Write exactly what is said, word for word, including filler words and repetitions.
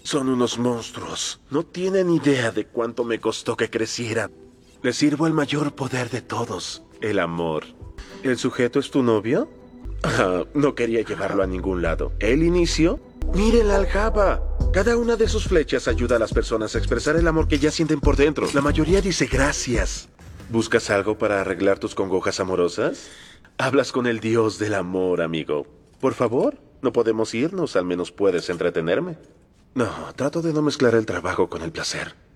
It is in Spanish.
Son unos monstruos. No tienen idea de cuánto me costó que crecieran. Les sirvo al mayor poder de todos, el amor. ¿El sujeto es tu novio? Ah, no quería llevarlo a ningún lado. ¿El inicio? ¡Mire la aljaba! Cada una de sus flechas ayuda a las personas a expresar el amor que ya sienten por dentro. La mayoría dice gracias. ¿Buscas algo para arreglar tus congojas amorosas? Hablas con el dios del amor, amigo. Por favor, no podemos irnos, al menos puedes entretenerme. No, trato de no mezclar el trabajo con el placer.